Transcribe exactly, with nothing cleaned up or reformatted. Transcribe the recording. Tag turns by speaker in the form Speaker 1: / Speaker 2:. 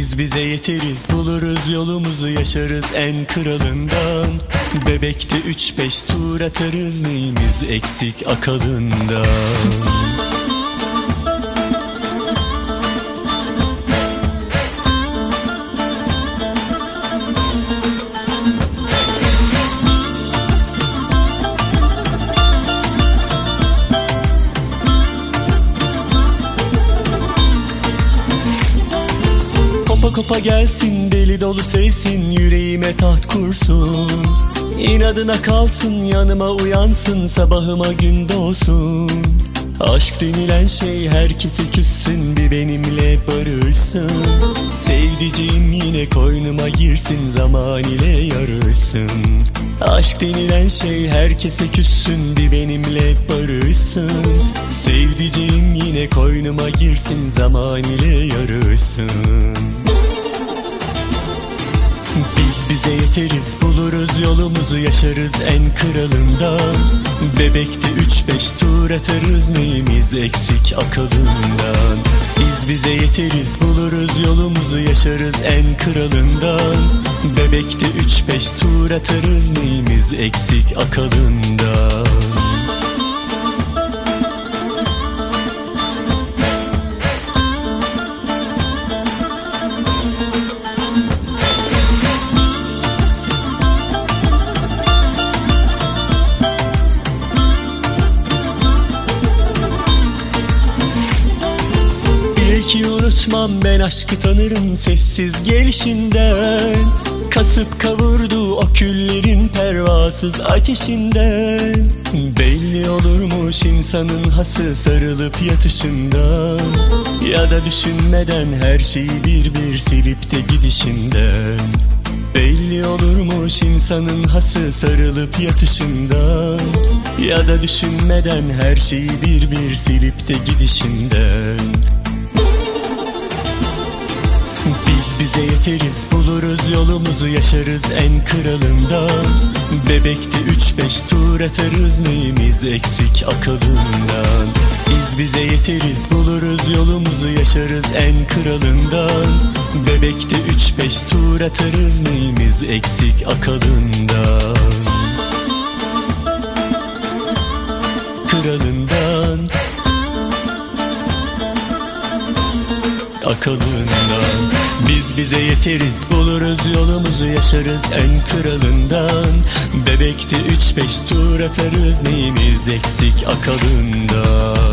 Speaker 1: Biz bize yeteriz, buluruz yolumuzu, yaşarız en kralından. Bebekte üç beş tur atarız, neyimiz eksik akalından. Kopa kopa gelsin, deli dolu sevsin, yüreğime taht kursun. İnadına kalsın, yanıma uyansın, sabahıma gün doğsun. Aşk denilen şey herkese küssün, bir benimle barışsın. Sevdiceğim yine koynuma girsin, zaman ile yarışsın. Aşk denilen şey herkese küssün, bir benimle barışsın. Sevdiceğim yine koynuma girsin, zaman ile yarışsın. Biz bize yeteriz, buluruz yolumuzu, yaşarız en kralından. Bebekte üç beş tur atarız, neyimiz eksik akalından. Biz bize yeteriz, buluruz yolumuzu, yaşarız en kralından. Bebekte üç beş tur atarız, neyimiz eksik akalından. Belki unutmam, ben aşkı tanırım sessiz gelişinden. Kasıp kavurdu o küllerin pervasız ateşinden. Belli olurmuş insanın hası sarılıp yatışından. Ya da düşünmeden her şeyi bir bir silip de gidişinden. Belli olurmuş insanın hası sarılıp yatışından. Ya da düşünmeden her şeyi bir bir silip de gidişinden. Biz bize yeteriz, buluruz yolumuzu, yaşarız en kralından. Bebekte üç beş tur atarız, neyimiz eksik akalından. Biz bize yeteriz, buluruz yolumuzu, yaşarız en kralından. Bebekte üç beş tur atarız, neyimiz eksik akalından. Kralından, akalından. Biz bize yeteriz, buluruz yolumuzu, yaşarız en kralından. Bebekte üç beş tur atarız, neyimiz eksik akalından.